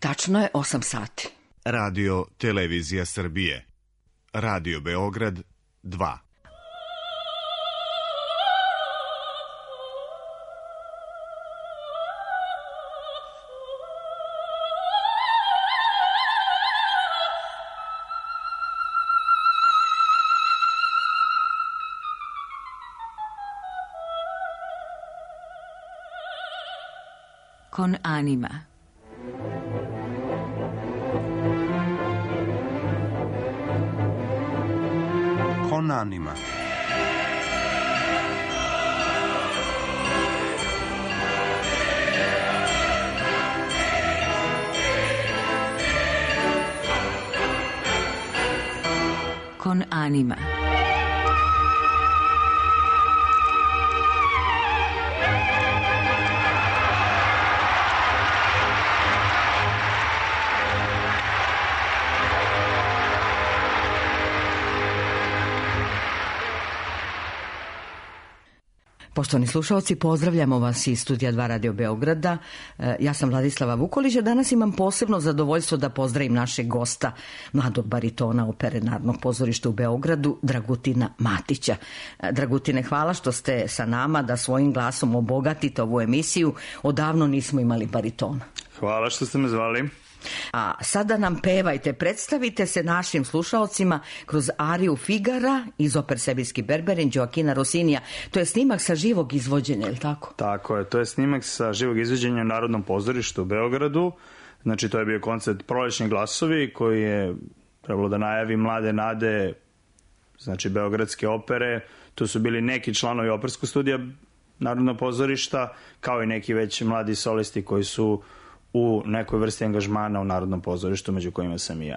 Tačno je 8 sati. Radio Televizija Srbije. Radio Beograd 2. Con anima. Con anima. Con anima. Poštovani slušalci, pozdravljamo vas iz Studija 2 Radio Beograda. Ja sam Vladislava Vukolić, a danas imam posebno zadovoljstvo da pozdravim našeg gosta, mladog baritona Opere Narodnog pozorišta u Beogradu, Dragutina Matića. Dragutine, hvala što ste sa nama da svojim glasom obogatite ovu emisiju. Odavno nismo imali baritona. Hvala što ste me zvali. A sada nam pevajte, predstavite se našim slušalcima kroz ariju Figara iz Oper Seviljski Berberin Joaquina Rossinija. To je snimak sa živog izvođenja, je li tako? Tako je, to je snimak sa živog izvođenja u Narodnom pozorištu u Beogradu. Znači, to je bio koncert Prolećni glasovi koji je trebalo da najavi mlade nade, znači beogradske opere. Tu su bili neki članovi operskog studija Narodnog pozorišta, kao i neki već mladi solisti koji su u nekoj vrsti angažmana u Narodnom pozorištu, među kojima sam i ja.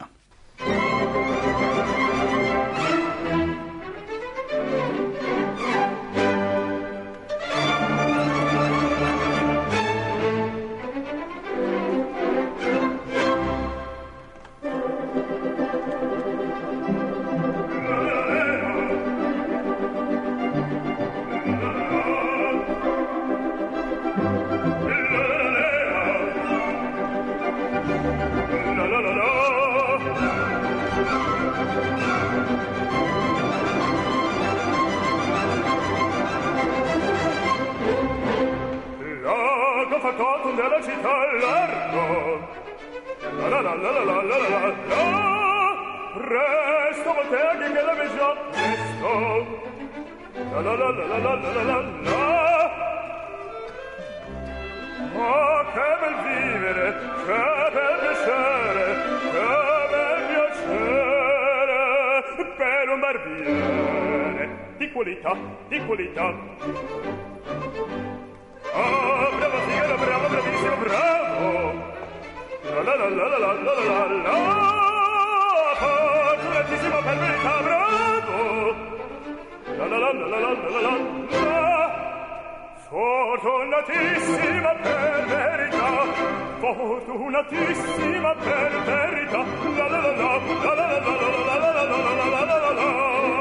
Fortunatissima per verità, fortunatissima per verità, la la la la la la la la la la la la la.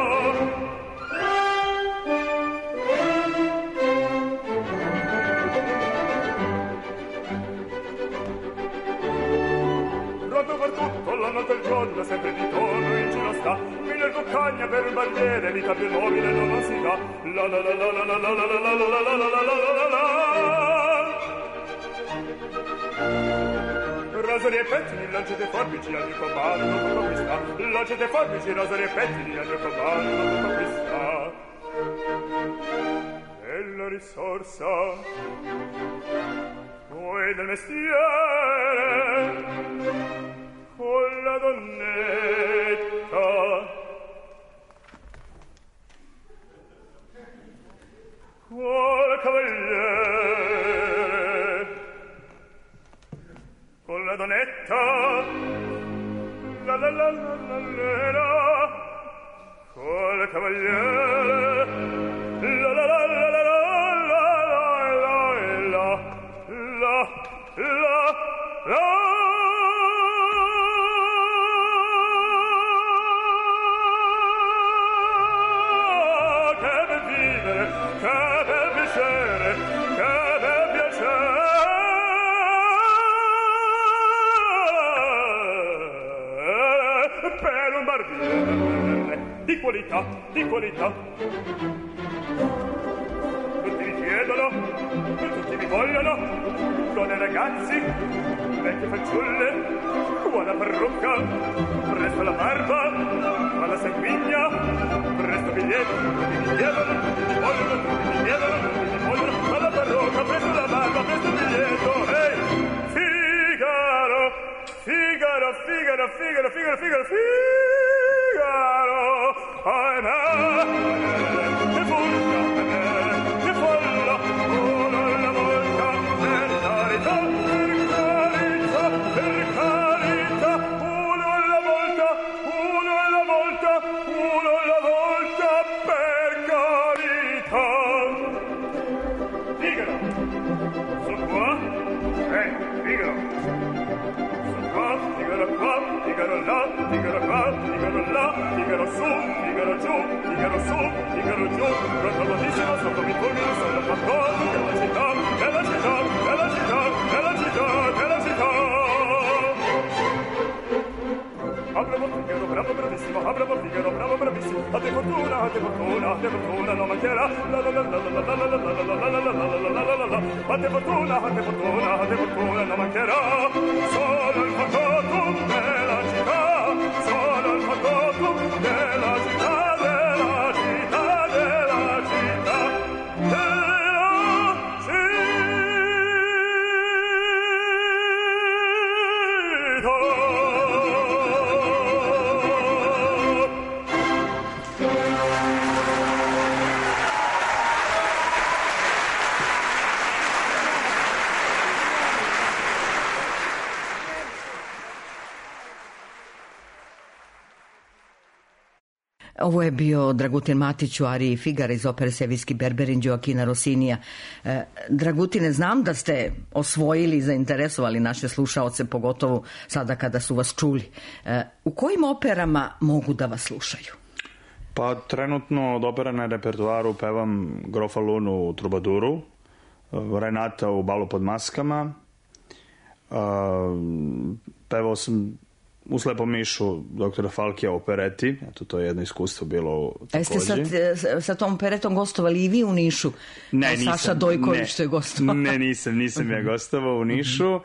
Pronto per tutto, la notte e il giorno, sempre di tono in giro sta, mille cuccagna per un barbiere, vita più nobile non si dà, la la la la la la la la la la la la la la la la. Rosari e pettini, lancete forbici al mio compagno, non tutto qui sta, lancete forbici, rosari e pettini al mio compagno, non tutto qui sta. Bella risorsa, voi del mestiere, con la donnetta col cavaliere, con la donnetta la la la la la la, col cavaliere la la la la la la la la la la la. barbiere di qualità, di qualità. Tutti mi chiedono, tutti mi vogliono, donne e ragazzi, vecchie fanciulle, buona parrucca, presto la barba, alla sanguigna, presto biglietto, tutti mi chiedono, tutti mi vogliono, tutti mi chiedono, tutti mi vogliono, alla parrucca, presto la barba, presto biglietto, ehi, Figaro, Figaro, Figaro, Figaro, Figaro, Figaro, Figaro, ahimè, che furta, che folla, una alla volta, per carità, per carità, per carità, uno alla volta, uno alla volta, uno alla volta, per carità. Figaro, sono qua, Figaro. Figaro qua, Figaro là, Figaro qua, Figaro là, Figaro su, Figaro giù, Figaro su, Figaro giù, pronto sotto mi fulmino, sono fatto della città, della città, della città, della città, della città. Bravo Figaro, bravo bravissimo, bravo Figaro, bravo bravissimo, a te fortuna, a te fortuna, a te fortuna, non mancherà, la la la la la la la la la la la la la la, a te fortuna, a te fortuna, a te fortuna, non mancherà, sono il fagotum della città, sono il fagotum della città, della città, della città, della città. Ovo je bio Dragutin Matić u ariji Figara iz opere Sevijski Berberin Gioachina Rossinija. Dragutine, znam da ste osvojili i zainteresovali naše slušaoce, pogotovo sada kada su vas čuli. U kojim operama mogu da vas slušaju? Pa trenutno od opera na repertoaru pevam Grofa Lunu u Trubaduru, Renata u Balu pod maskama, pevao sam u Slepom mišu doktora Falkija u opereti, eto to je jedno iskustvo bilo takođe. Jeste sa tom operetom gostovali i vi u Nišu? Ne, nisam. Saša Dojković što je gostovao. Ne, nisam ja gostovao u Nišu.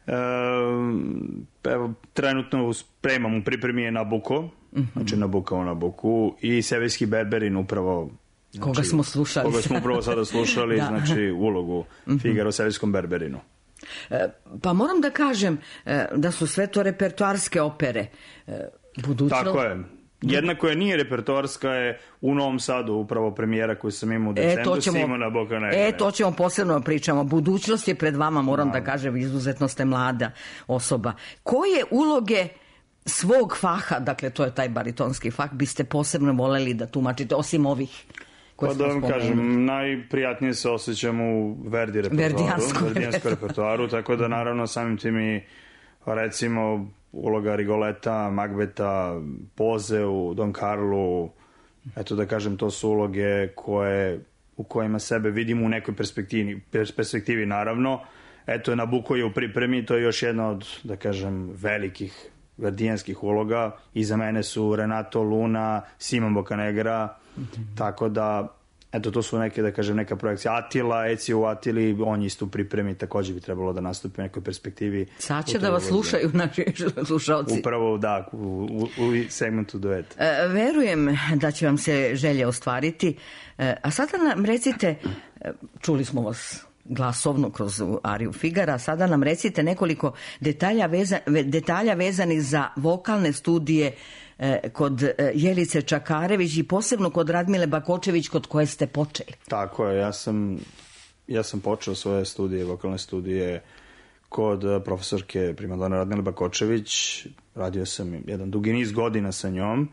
Evo, trenutno spremam u pripremi je Nabuko, znači Nabuka u Nabuku i Sevijski Berberin upravo. Znači, koga smo slušali. Koga smo upravo sada slušali, da. Znači ulogu Figaro u Sevijskom Berberinu. Pa moram da kažem da su sve to repertoarske opere. Budućnost... Tako je. Jedna koja nije repertoarska je u Novom Sadu upravo premijera koju sam imao u decembru Simona Boccanegra. To ćemo posebno pričamo. Budućnost je pred vama, moram da kažem, izuzetno ste mlada osoba. Koje uloge svog faha, dakle to je taj baritonski fah, biste posebno voleli da tumačite, osim ovih? Pa da vam kažem, najprijatnije se osjećam u Verdijanskom repertoaru, tako da naravno samim tim i recimo uloga Rigoleta, Magbeta, Poze u Don Carlu, eto da kažem, to su uloge u kojima sebe vidim u nekoj perspektivi naravno. Eto, Nabuko je u pripremi, to je još jedna od, da kažem, velikih verdijanskih uloga. Iza mene su Renato Luna, Simon Boccanegra, tako da, eto, to su neke, da kažem, neka projekcija. Atila, Ezio u Atili, on isto u pripremi, takođe bi trebalo da nastupi u nekoj perspektivi. Sad će da vas slušaju naši slušalci. Upravo, da, u segmentu dueta. Verujem da će vam se želje ostvariti. A sada nam recite, čuli smo vas glasovno kroz ariju Figara, sada nam recite nekoliko detalja vezanih za vokalne studije kod Jelice Čakarević i posebno kod Radmile Bakočević, kod koje ste počeli. Tako je, ja sam počeo svoje studije, vokalne studije kod profesorke primadone Radmile Bakočević. Radio sam jedan dugi niz godina sa njom.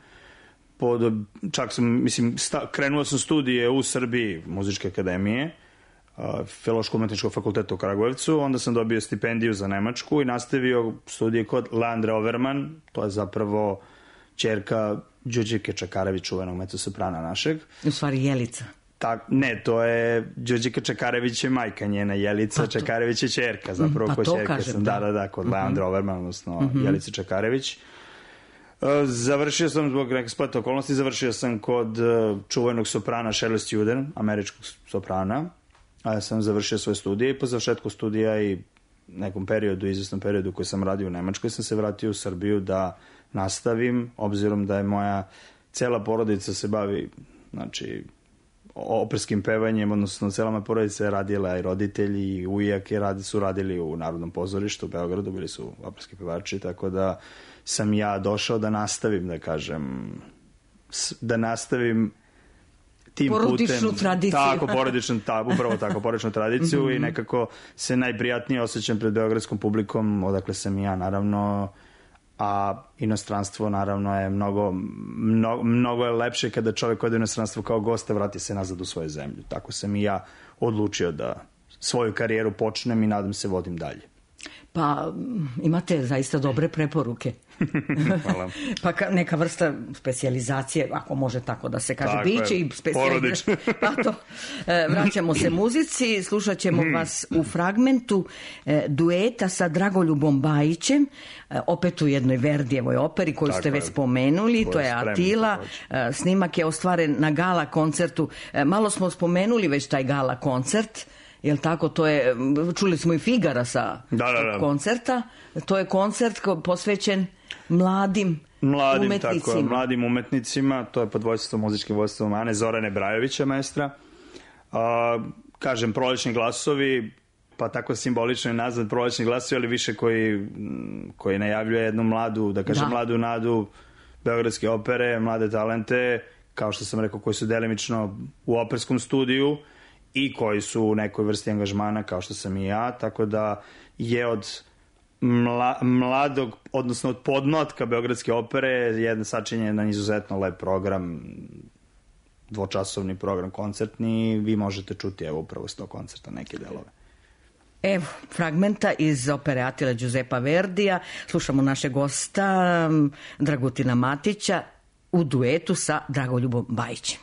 Čak sam, krenuo sam studije u Srbiji, Muzičke akademije, Filološko-umetničkog fakulteta u Kragujevcu, onda sam dobio stipendiju za Nemačku i nastavio studije kod Leandre Overman, to je zapravo ćerka Đurđike Čakarević, čuvenog mezzosoprana našeg. U stvari Jelica. Ne, to je Đurđika Čakarević je majka njena, Jelica Čakarević je ćerka, zapravo ko ćerka sam. Da, kod Leandre Overman, odnosno Jelice Čakarević. Završio sam zbog neke spleta okolnosti, završio sam kod čuvenog soprana Shirley Student, američkog soprana. Ja sam završio svoje studije i po završetku studija i nekom periodu, izvesnom periodu koji sam radio u Nemačkoj, sam se vratio u Srbiju da nastavim, obzirom da je moja cela porodica se bavi, znači, operskim pevanjem, odnosno cela moja porodica je radila i roditelji i ujake su radili u Narodnom pozorištu u Beogradu, bili su operski pevači, tako da sam ja došao da nastavim, da kažem, da nastavim tim porodičnu tradiciju. Tako, upravo tako, porodičnu tradiciju i nekako se najprijatnije osjećam pred beogradskom publikom, odakle sam i ja, naravno, a inostranstvo, naravno, je mnogo je lepše kada čovjek ode u inostranstvo kao gost, vrati se nazad u svoju zemlju. Tako sam i ja odlučio da svoju karijeru počnem i nadam se vodim dalje. Pa imate zaista dobre preporuke. Hvala. Pa neka vrsta specijalizacije, ako može tako da se kaže, tako biće je, i specijalizacije. Pa to, vraćamo se muzici, slušat ćemo vas u fragmentu dueta sa Dragoljubom Bajićem, opet u jednoj Verdijevoj operi koju ste već spomenuli, to je Atila. Snimak je ostvaren na gala koncertu. Malo smo spomenuli već taj gala koncert. Jel tako, to je, čuli smo i Figara sa koncerta, to je koncert posvećen mladim umetnicima. Tako, mladim umetnicima, to je pod muzičkim vodstvom Ane Zorane Brajovića, maestra. Kažem, prolećni glasovi, pa tako simbolično je nazvat prolećni glasovi, ali više koji najavljuje jednu mladu, da kažem, mladu nadu beogradske opere, mlade talente, kao što sam rekao, koji su delimično u operskom studiju i koji su u nekoj vrsti angažmana kao što sam i ja, tako da je od mladog, odnosno od podmlatka beogradske opere jedan sačinjen jedan izuzetno lep program, dvočasovni program koncertni, vi možete čuti evo upravo s tog koncerta neke delove. Evo, fragmenta iz opere Atila Giuseppa Verdija, slušamo našeg gosta Dragutina Matića u duetu sa Dragoljubom Bajićem.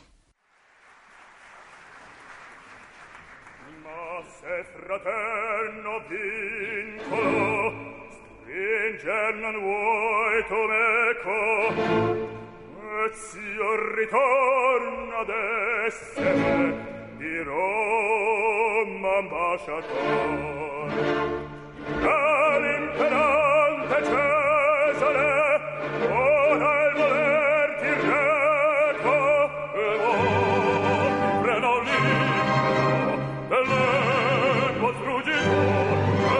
Fraterno vincolo, stringer non vuoi tu meco, et s'io ritorno ad essere di Roma ambasciator. Dall'imperante Cesare, ora il voler ti reco, e voi freno libero, dell'equo struggitor,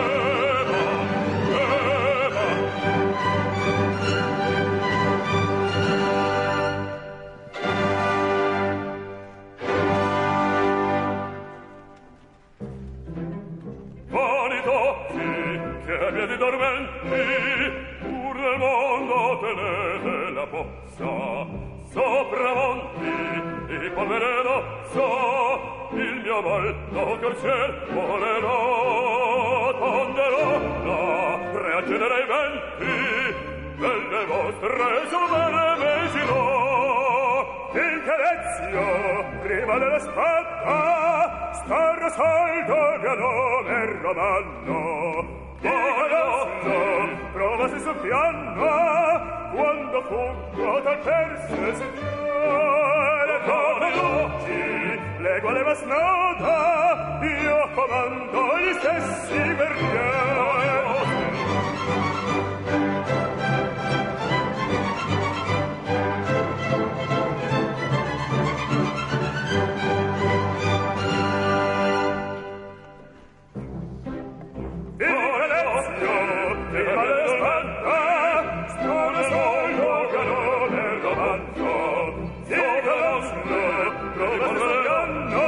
piedi dormenti, pur del mondo tenete la possa, sopra monti di polvereno so, il mio volto col ciel volerò, tonderò da reaggenere i venti, delle vostre sommere megirò, finché Ezio, prima della spada, star saldo mio nome romano, provasi sul piano quando fuggo dal perse sediale come luci le quale va snoda io comando gli stessi guerrieri.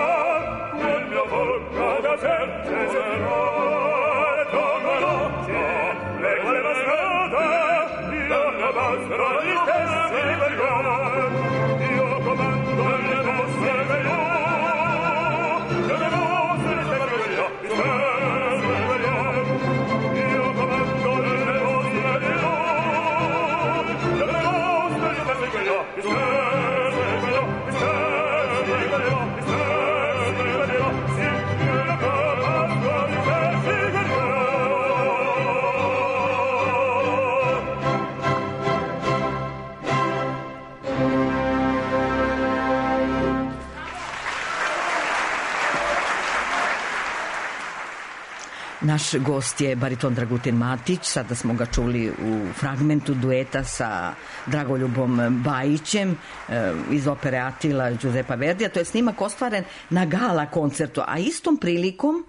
Cesare, Naš gost je bariton Dragutin Matić, sada smo ga čuli u fragmentu dueta sa Dragoljubom Bajićem iz opere Atila Giuseppa Verdija. To je snimak ostvaren na gala koncertu, a istom prilikom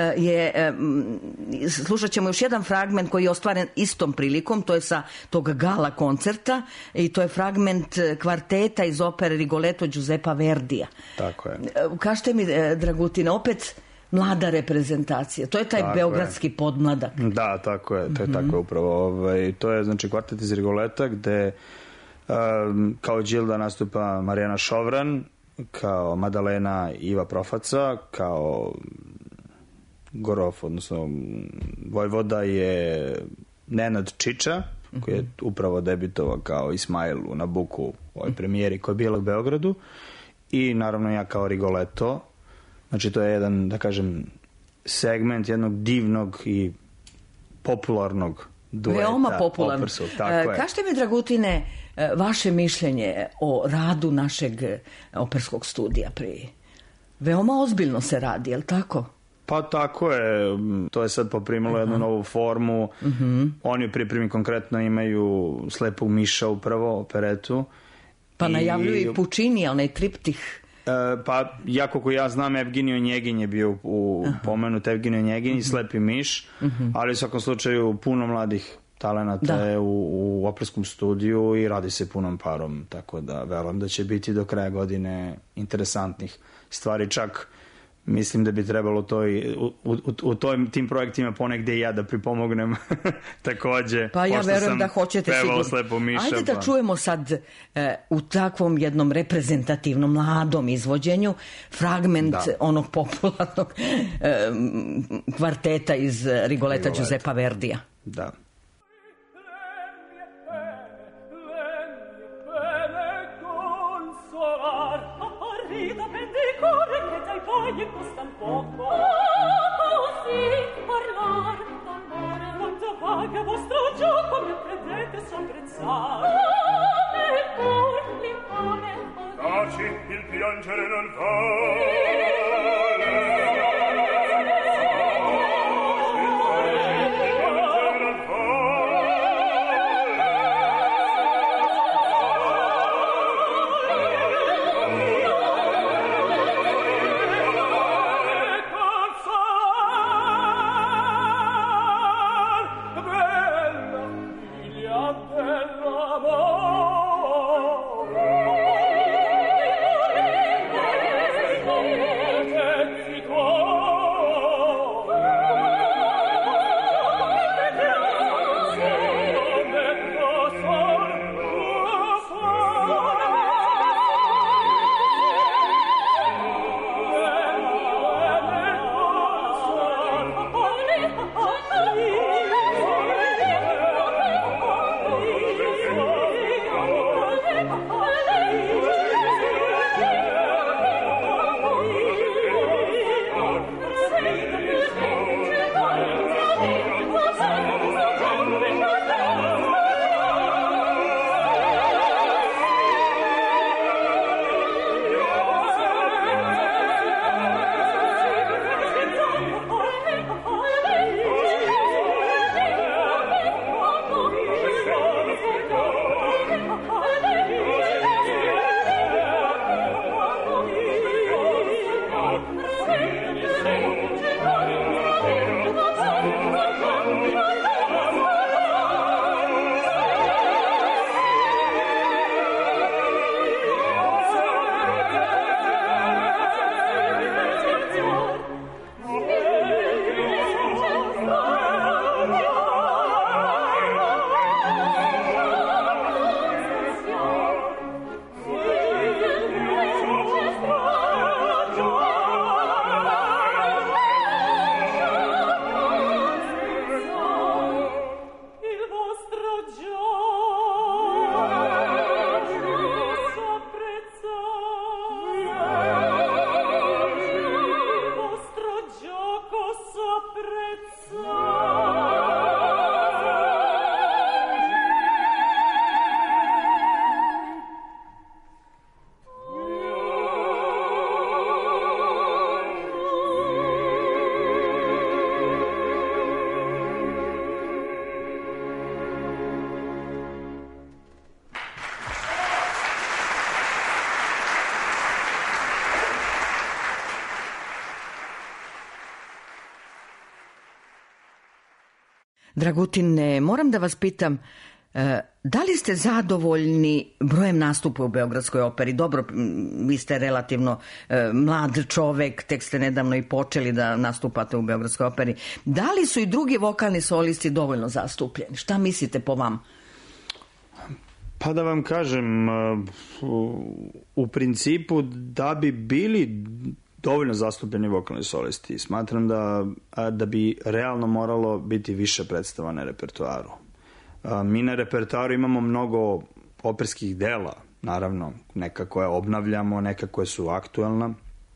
slušat ćemo još jedan fragment koji je ostvaren istom prilikom, to je sa tog gala koncerta i to je fragment kvarteta iz opere Rigoletto Giuseppa Verdija. Tako je. Kažete mi, Dragutine, opet mlada reprezentacija. To je taj tako beogradski podmladak. Da, tako je. To je tako upravo. To je znači kvartet iz Rigoleta gde kao Đilda nastupa Marijana Šovran, kao Madalena Iva Profaca, kao Gorof, odnosno Vojvoda je Nenad Čiča, koji je upravo debitovao kao Ismail u Nabuku u ovoj premijeri koja je bila u Beogradu, i naravno ja kao Rigoletto. Znači to je jedan, da kažem, segment jednog divnog i popularnog dueta. Veoma popularno. Kažete mi, Dragutine, vaše mišljenje o radu našeg operskog studija prije. Veoma ozbiljno se radi, je li tako? Pa tako je, to je sad poprimilo jednu novu formu. Oni u pripremi konkretno imaju Slepog miša upravo, operetu. Pa najavljuju i Pučinija, onaj triptih. Pa, kako ja znam, Evgenio Njegin je bio pomenut, Evgenio Njegin i Slepi miš, ali u svakom slučaju puno mladih talenata je u operskom studiju i radi se punom parom, tako da verujem da će biti do kraja godine interesantnih stvari. Čak mislim da bi trebalo to u tim projektima ponegde i ja da pripomognem takođe. Pa ja verujem da hoćete sigurno. Ajde da čujemo sad u takvom jednom reprezentativnom mladom izvođenju fragment onog popularnog kvarteta iz Rigoletta Giuseppa Verdija. Da. E costan poco così parlar d'amore quanto paga vostro gioco mi credete s'apprezzar e pur l'impone taci il piangere non vale Dragutine, moram da vas pitam, da li ste zadovoljni brojem nastupa u Beogradskoj operi? Dobro, vi ste relativno mlad čovek, tek ste nedavno i počeli da nastupate u Beogradskoj operi. Da li su i drugi vokalni solisti dovoljno zastupljeni? Šta mislite po vam? Pa da vam kažem, u principu da bi bili dovoljno zastupljeni vokalni solisti, smatram da bi realno moralo biti više predstava na repertoaru. Mi na repertoaru imamo mnogo operskih dela, naravno, neka koje obnavljamo, neka koje su aktuelna,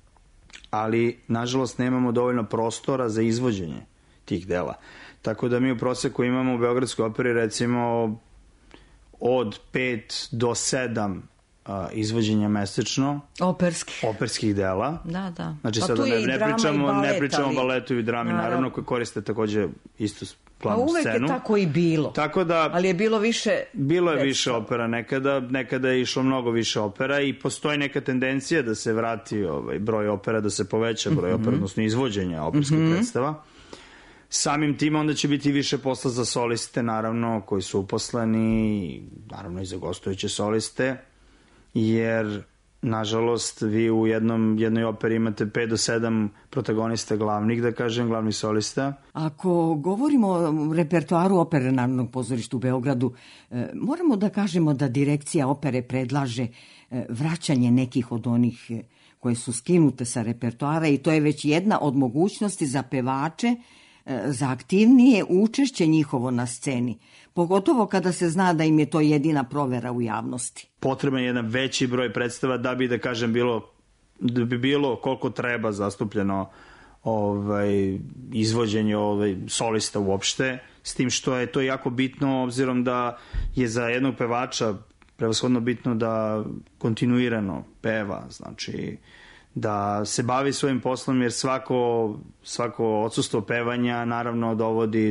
ali nažalost nemamo dovoljno prostora za izvođenje tih dela. Tako da mi u proseku imamo u Beogradskoj operi recimo od 5 do 7 izvođenja mesečno operskih dela. Da. Znači pa sada ne pričamo o baletu i drami, naravno, koji koriste takođe istu glavnu scenu. A uvek je tako i bilo. Tako da, ali je bilo više... Bilo je više opera nekada je išlo mnogo više opera i postoji neka tendencija da se vrati broj opera, da se poveća broj opera, odnosno izvođenja operskih predstava. Samim tim onda će biti više posla za soliste, naravno, koji su uposleni, naravno i za gostujuće soliste, jer, nažalost, vi u jednoj operi imate 5 do 7 protagonista glavnih, da kažem, glavnih solista. Ako govorimo o repertoaru opere Narodnog pozorišta u Beogradu, moramo da kažemo da direkcija opere predlaže vraćanje nekih od onih koje su skinute sa repertoara i to je već jedna od mogućnosti za pevače za aktivnije učešće njihovo na sceni, pogotovo kada se zna da im je to jedina provera u javnosti. Potreban je jedan veći broj predstava da bi, da kažem, da bi bilo koliko treba zastupljeno izvođenje solista uopšte, s tim što je to jako bitno, obzirom da je za jednog pevača prevashodno bitno da kontinuirano peva, znači da se bavi svojim poslom, jer svako odsustvo pevanja naravno dovodi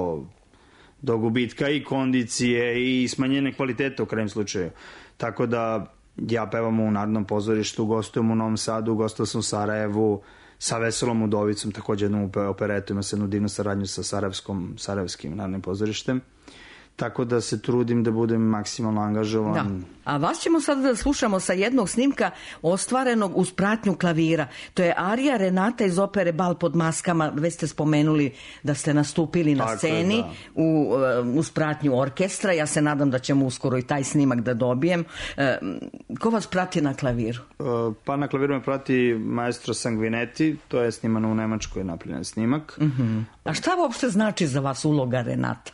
do gubitka i kondicije i smanjenja kvaliteta u krajem slučaju. Tako da ja pevam u Narodnom pozorištu, gostujem u Novom Sadu, gostovao sam u Sarajevu sa Veselom Udovicom, takođe jednom operetu, ima se jednu divnu saradnju sa Sarajevskim Narodnim pozorištem. Tako da se trudim da budem maksimalno angažovan. Da. A vas ćemo sada da slušamo sa jednog snimka ostvarenog uz pratnju klavira. To je arija Renata iz opere Bal pod maskama. Već ste spomenuli da ste nastupili na sceni uz pratnju orkestra. Ja se nadam da ćemo uskoro i taj snimak da dobijem. Ko vas prati na klaviru? Pa na klaviru me prati maestro Sanguinetti. To je snimano u Nemačkoj, napravljen snimak. A šta uopšte znači za vas uloga Renata?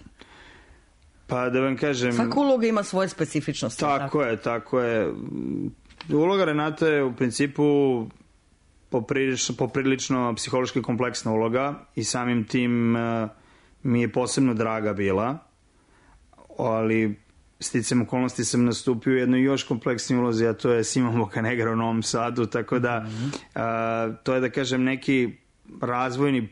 Pa da vam kažem... Svaka uloga ima svoje specifičnosti. Tako je. Uloga Renata je u principu poprilično psihološki kompleksna uloga i samim tim mi je posebno draga bila, ali sticam okolnosti sam nastupio u jednoj još kompleksnoj ulozi, a to je Simon Boccanegra u Novom Sadu, tako da to je, da kažem, neki razvojni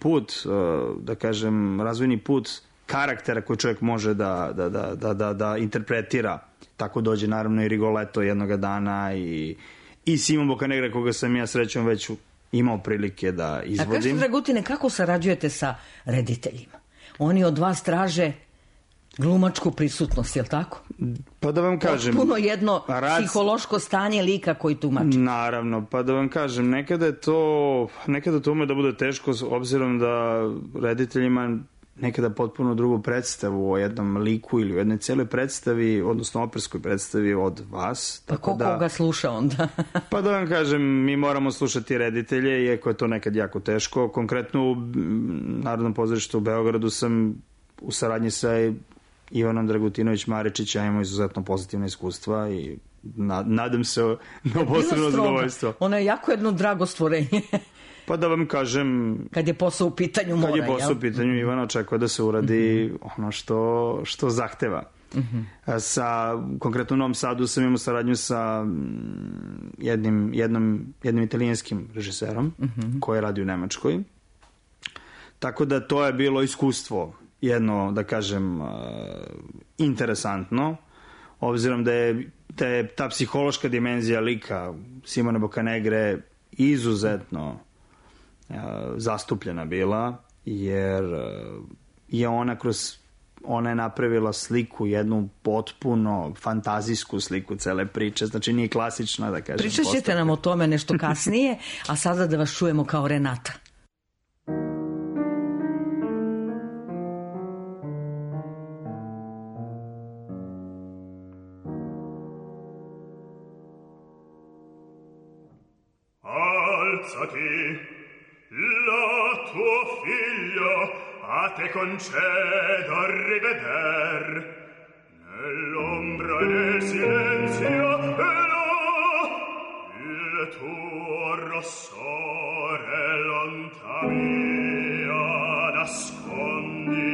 put karaktera koji čovjek može da interpretira. Tako dođe naravno i Rigoletto jednoga dana i Simon Boccanegra, koga sam ja srećom već imao prilike da izvodim. A kažete, Dragutine, kako sarađujete sa rediteljima? Oni od vas traže glumačku prisutnost, je li tako? Pa da vam kažem... Puno jedno psihološko stanje lika koji tumači. Naravno, pa da vam kažem, nekada to ume da bude teško, obzirom da rediteljima nekada potpuno drugu predstavu o jednom liku ili o jednoj cijeloj predstavi, odnosno operskoj predstavi od vas. Pa koga sluša onda? Pa da vam kažem, mi moramo slušati reditelje, iako je to nekad jako teško. Konkretno u Narodnom pozorištu u Beogradu sam u saradnji sa Ivanom Dragutinović-Maričić, ja imamo izuzetno pozitivna iskustva i nadam se na obostrano zadovoljstvo. Ono je jako jedno drago stvorenje. Pa da vam kažem... Kad je posao u pitanju mora, Kad je posao u pitanju, Ivana očekuje da se uradi ono što zahteva. Konkretno u Novom Sadu sam imao saradnju sa jednim italijanskim režiserom koji radi u Nemačkoj. Tako da to je bilo iskustvo jedno, da kažem, interesantno, obzirom da je ta psihološka dimenzija lika Simona Boccanegre izuzetno zastupljena bila, jer je ona kroz ona je napravila sliku, jednu potpuno fantazijsku sliku cele priče, znači nije klasična, da kažem. Pričat ćete nam o tome nešto kasnije, a sada da vas čujemo kao Renata. Alzati, la tuo figlio a te concedo riveder nell'ombra e nel silenzio il tuo rossore lontanía nascondi.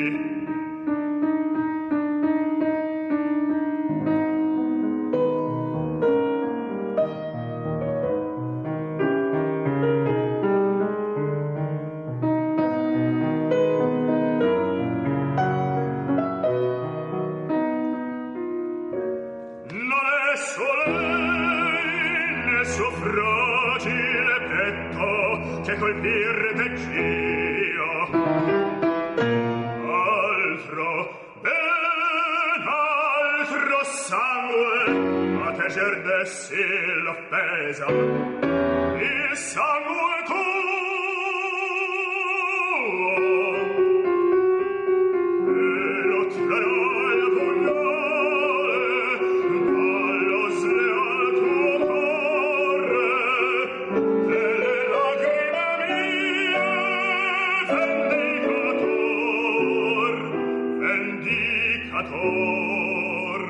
Colpir vecchio altro ben altro sangue a te gerdessi l'offesa il sangue tuo e lo trarò il pugnale dallo sleal tuo cuore delle lacrime Vendicator,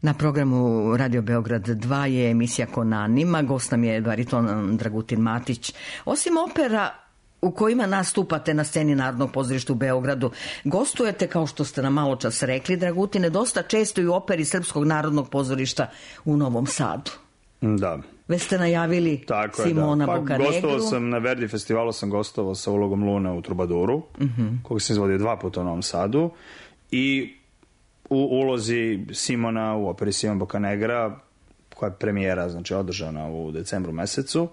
Na programu Radio Beograd 2 je emisija Kon Anima. Gost nam je bariton Dragutin Matić. Osim opera u kojima nastupate na sceni Narodnog pozorišta u Beogradu, gostujete, kao što ste nam malo čas rekli, Dragutine, dosta često i u operi Srpskog narodnog pozorišta u Novom Sadu. Da. Već ste najavili Simona Boccanegru. Gostovao sam na Verdi festivalu, sam gostovao sa ulogom Lune u Trubaduru, koga sam izvodio 2 puta u Novom Sadu, i u ulozi Simona u operi Simon Boccanegra, koja je premijera, znači održana u decembru mesecu.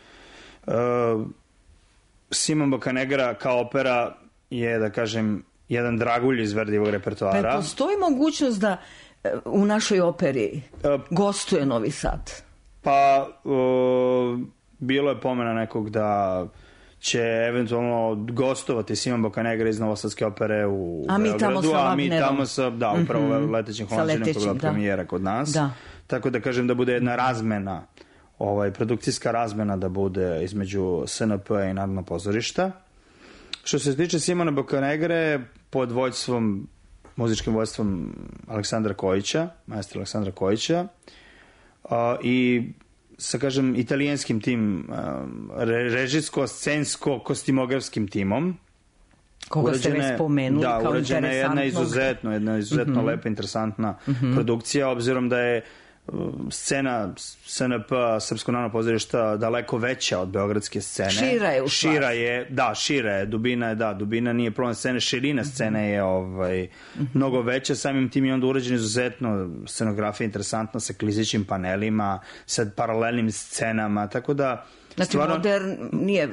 Simon Boccanegra kao opera je, da kažem, jedan dragulj iz Verdijevog repertoara. Pa postoji mogućnost da u našoj operi gostuje Novi Sad? Pa bilo je pomena nekog da će eventualno gostovati Simon Boccanegra iz Novosadske opere u Beogradu, a mi tamo sa upravo letećim Holandžinom, koja je premijera kod nas. Da. Tako da kažem da bude jedna razmena, produkcijska razmena da bude između SNP i Narodnog pozorišta. Što se tiče Simona Boccanegre, pod muzičkim vođstvom Aleksandra Kojića, maestra Aleksandra Kojića, i sa, kažem, italijanskim tim režijsko-scensko-kostimografskim timom. Koga ste već spomenuli kao interesantnog. Da, urađena je jedna izuzetno lepa, interesantna produkcija, obzirom da je scena SNP, Srpsko narodno pozorišta, daleko veća od beogradske scene. Šira je u stvari. Šira je, dubina nije problem scene, širina scene je mnogo veća, samim tim je onda urađena izuzetno scenografija interesantna sa klizećim panelima, sa paralelnim scenama, tako da... Znači, stvarno, nije...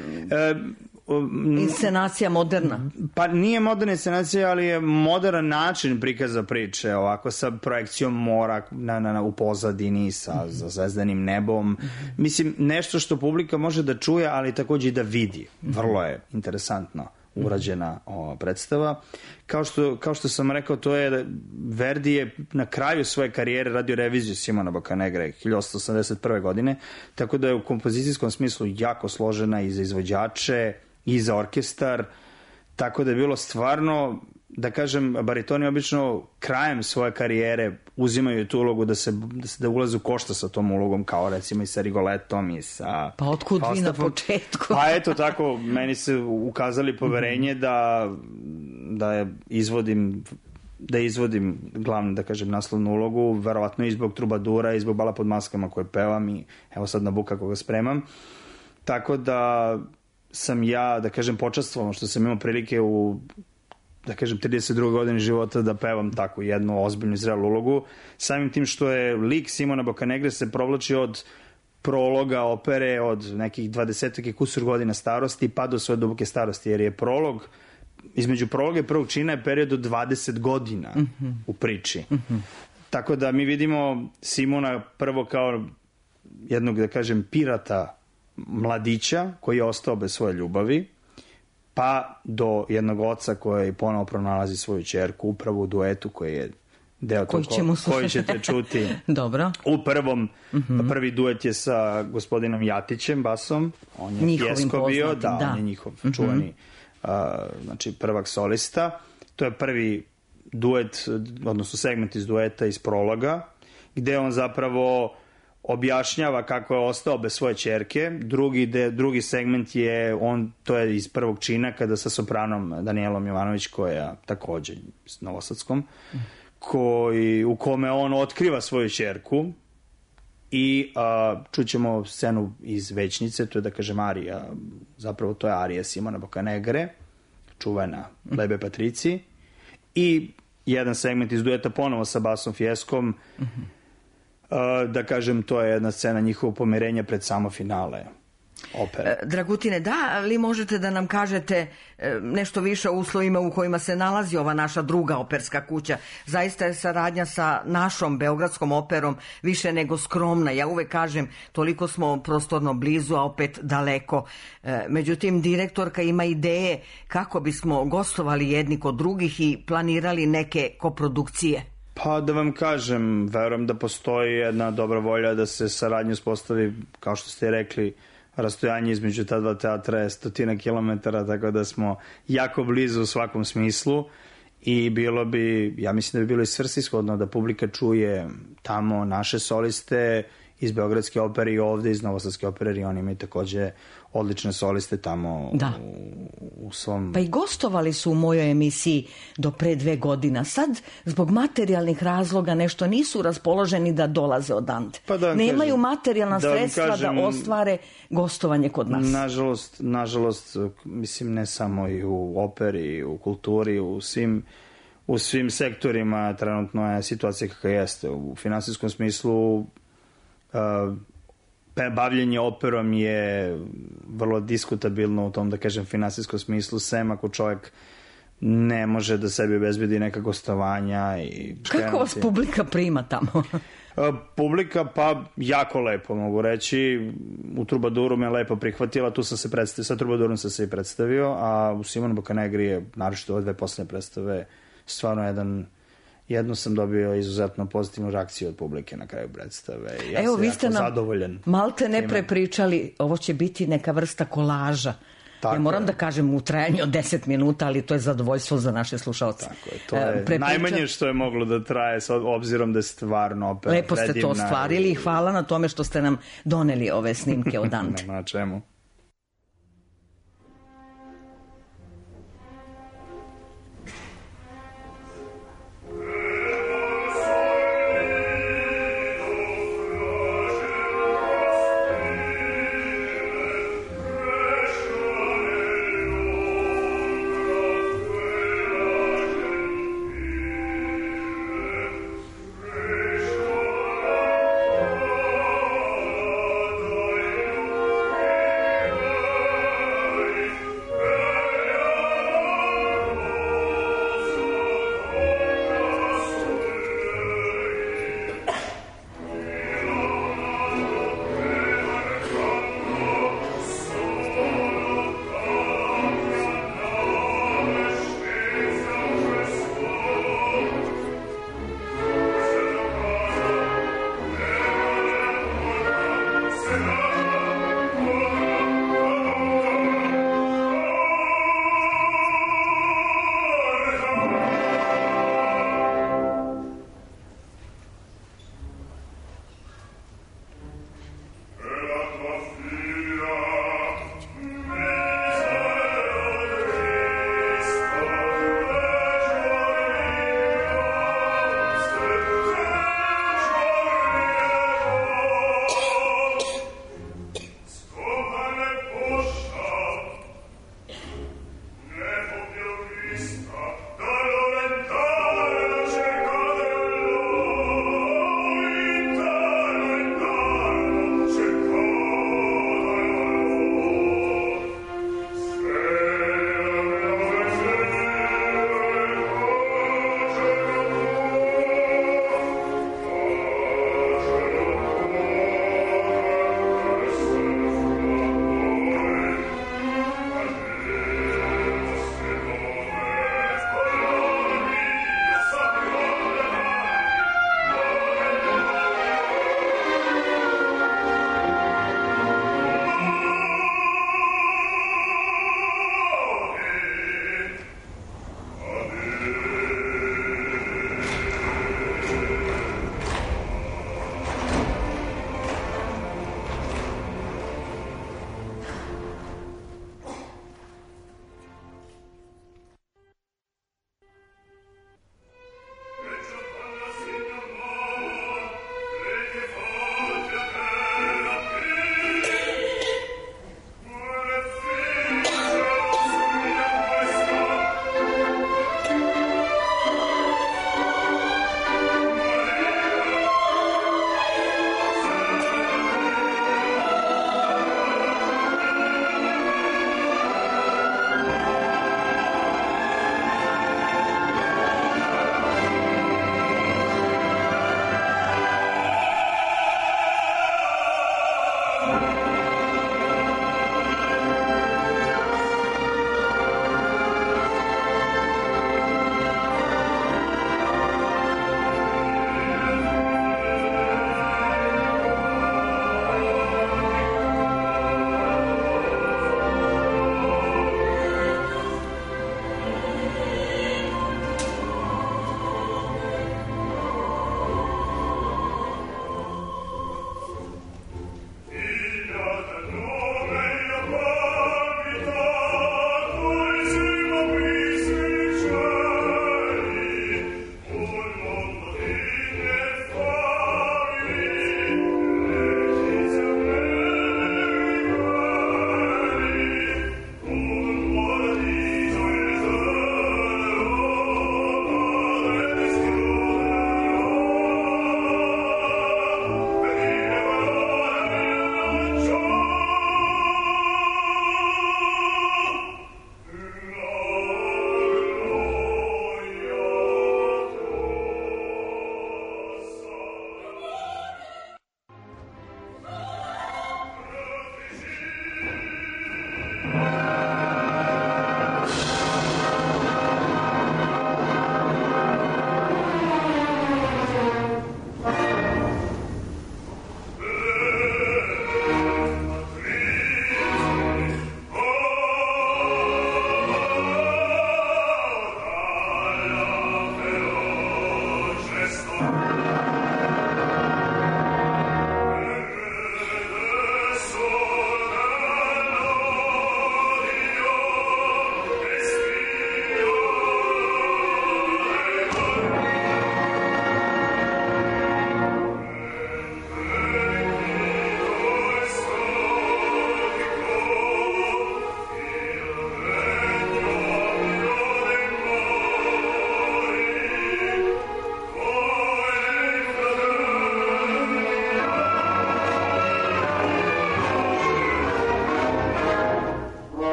inscenacija moderna. Pa nije moderna inscenacija, ali je modern način prikaza priče, ovako sa projekcijom mora u pozadini, sa zvezdanim nebom. Mislim, nešto što publika može da čuje, ali takođe i da vidi. Vrlo je interesantno urađena predstava. Kao što sam rekao, to je Verdi je na kraju svoje karijere radio reviziju Simona Boccanegre 1881. godine, tako da je u kompozicijskom smislu jako složena i za izvođače i za orkestar, tako da je bilo stvarno, da kažem, baritoni obično krajem svoje karijere uzimaju tu ulogu da ulaze u košta sa tom ulogom, kao recimo i sa Rigolettom i sa... Pa otkud vi na početku? Pa eto tako, meni se ukazali poverenje da izvodim glavnu, da kažem, naslovnu ulogu, verovatno i zbog Trubadura i zbog Bala pod maskama koje pevam i evo sad Nabuka koga spremam. Tako da sam ja, da kažem, počastvovan što sam imao prilike u, da kažem, 32. godini života da pevam takvu jednu ozbiljnu i zrelu ulogu. Samim tim što je lik Simona Boccanegre se provlači od prologa opere od nekih 20 i kusur godina starosti pa do svoje duboke starosti, jer je između prologa i prvog čina je period od 20 godina u priči. Tako da mi vidimo Simona prvo kao jednog, da kažem, pirata mladića koji je ostao bez svoje ljubavi, pa do jednog oca koji ponovo pronalazi svoju ćerku upravo u duetu koji je deo koji ćete čuti. Dobro. Prvi duet je sa gospodinom Jatićem, basom. On je Pjesko bio, on je njihov čuveni znači prvak solista. To je prvi duet, odnosno segment iz dueta iz prologa, gde on zapravo objašnjava kako je ostao bez svoje ćerke. Drugi segment je to je iz prvog čina kada sa sopranom Danijelom Jovanović, koja takođe s Novosadskom, u kome on otkriva svoju ćerku i čućemo scenu iz Većnice, to je, da kažem, arija, zapravo to je arija Simona Boccanegre, čuvena Lebe Patrici, i jedan segment iz dueta ponovo sa basom Fieskom. Da kažem, to je jedna scena njihovog pomirenja pred samo finale opere. Dragutine, da li možete da nam kažete nešto više o uslovima u kojima se nalazi ova naša druga operska kuća? Zaista je saradnja sa našom beogradskom operom više nego skromna. Ja uvek kažem, toliko smo prostorno blizu, a opet daleko. Međutim, direktorka ima ideje kako bismo gostovali jedni kod drugih i planirali neke koprodukcije. Pa da vam kažem, verujem da postoji jedna dobra volja da se saradnja uspostavi, kao što ste rekli, rastojanje između ta dva teatra je 100 kilometara, tako da smo jako blizu u svakom smislu i bilo bi, ja mislim da bi bilo i svrsishodno da publika čuje tamo naše soliste iz Beogradske opere i ovde iz Novosadske opere, i oni imaju takođe odlične soliste tamo u svom... Pa i gostovali su u mojoj emisiji do pre 2 godine. Sad, zbog materijalnih razloga, nešto nisu raspoloženi da dolaze odande. Pa nemaju materijalna sredstva da ostvare gostovanje kod nas. Nažalost, mislim, ne samo i u operi, i u kulturi, u svim sektorima trenutno je situacija kakva jeste. U finansijskom smislu bavljenje operom je vrlo diskutabilno u tom, da kažem, finansijskom smislu, sem ako čovjek ne može da sebi obezbedi neka gostovanja i štenci. Kako vas publika prima tamo? Publika, pa jako lepo, mogu reći. U Trubaduru me lepo prihvatila, tu sam se predstavio, sa Trubadurom sam se i predstavio, a u Simonu Bokanegri je, naročito ove 2 poslednje predstave, stvarno jednu sam dobio izuzetno pozitivnu reakciju od publike na kraju predstave. Ja Evo, sam vi ste nam zadovoljan. malte ne prepričali, ovo će biti neka vrsta kolaža. Tako ja moram da kažem u trajanju od 10 minuta, ali to je zadovoljstvo za naše slušalce. Tako je, to je najmanje što je moglo da traje, s obzirom da je stvarno opera lepo ste predivna. to ostvarili i hvala na tome što ste nam doneli ove snimke od Ante. Nema na čemu. Thank you.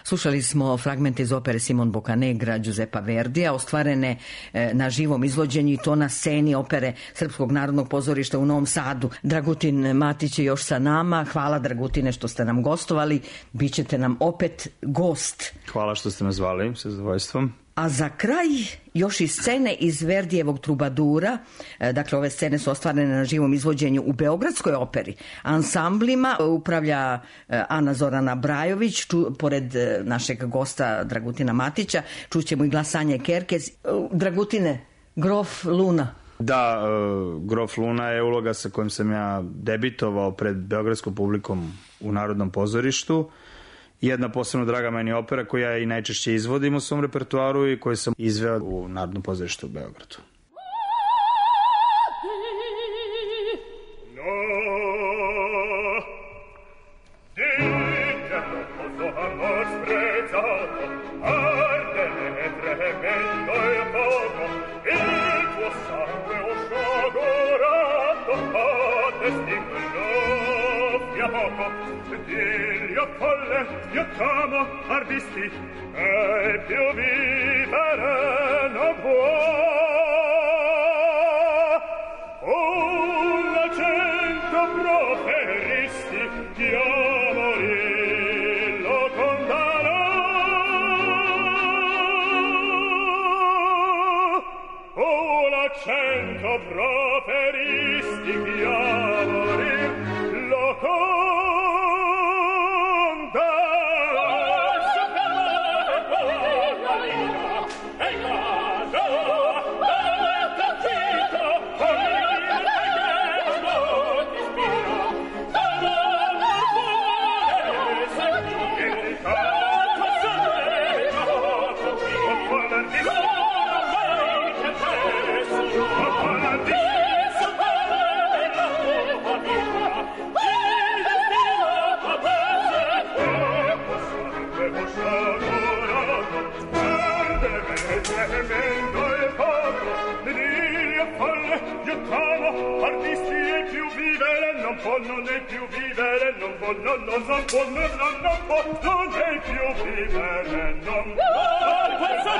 Slušali smo fragmente iz opere Simon Boccanegra Giuseppa Verdija, ostvarene na živom izvođenju i to na sceni opere Srpskog narodnog pozorišta u Novom Sadu. Dragutin Matić je još sa nama. Hvala, Dragutine, što ste nam gostovali. Bićete nam opet gost. Hvala što ste me zvali, sa zadovoljstvom. A za kraj još i scene iz Verdijevog Trubadura. Dakle, ove scene su ostvarene na živom izvođenju u Beogradskoj operi. Ansamblima upravlja Ana Zorana Brajović, pored našeg gosta Dragutina Matića. Čućemo i glasanje Kerkez. Dragutine, Grof Luna. Da, Grof Luna je uloga sa kojom sam ja debitovao pred beogradskom publikom u Narodnom pozorištu. Jedna posebno draga meni opera koju ja i najčešće izvodim u svom repertoaru i koju sam izveo u Narodnom pozorištu u Beogradu. Io t'amo ardisti e più vivere non può. Una cento proferisti che a morir lo condannò. Una cento proferisti che a morir lo condannò. Artisti e più vivere non può, non è più vivere, non può, non può, non può, non è più vivere, non può. Questo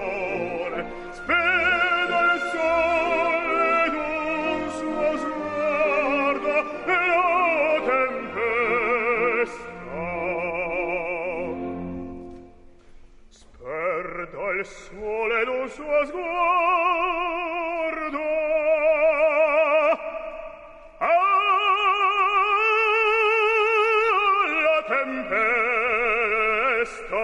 Spero il sole d'un suo sguardo suo sguardo alla tempesta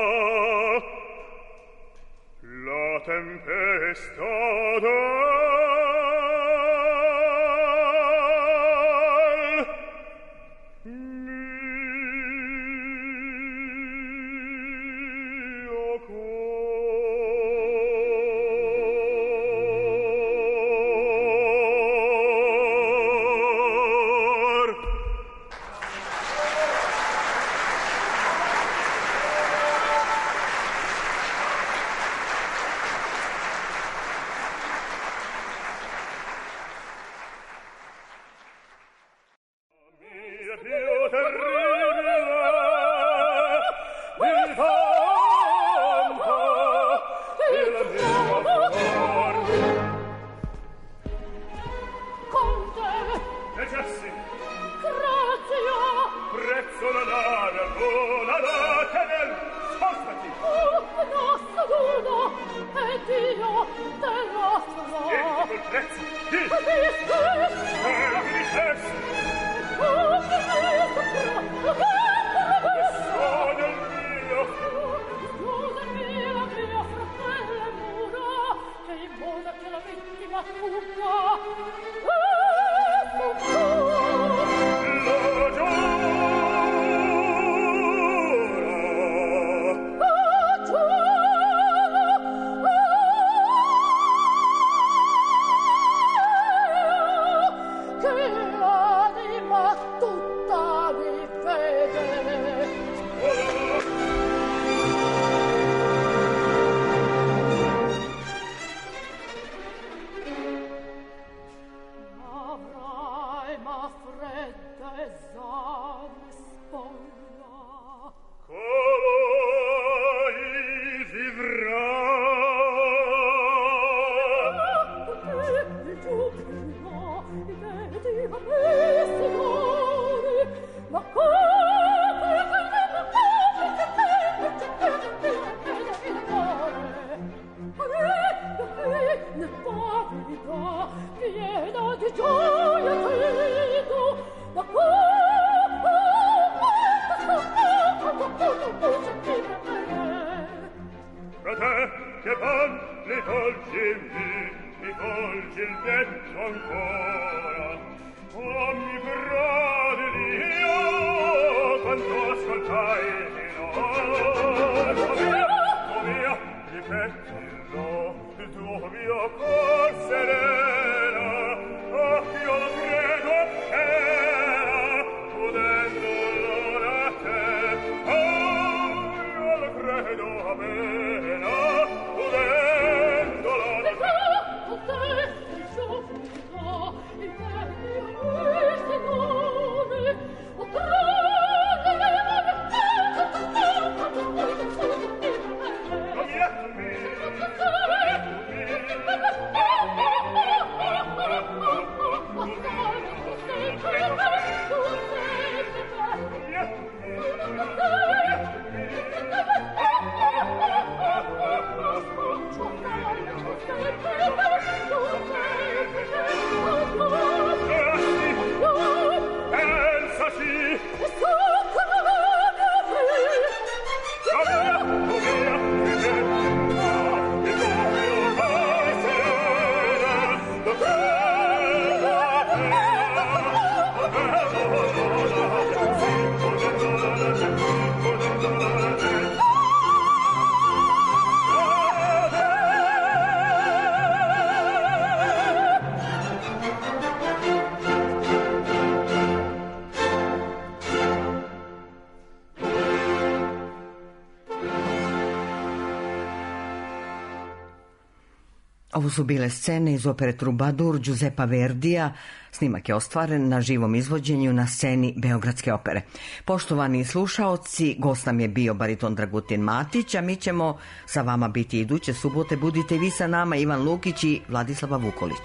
Ovo su bile scene iz opere Trubadur Giuseppa Verdija. Snimak je ostvaren na živom izvođenju na sceni Beogradske opere. Poštovani slušaoci, gost nam je bio bariton Dragutin Matić, a mi ćemo sa vama biti iduće subote. Budite vi sa nama, Ivan Lukić i Vladislava Vukolić.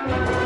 Thank you.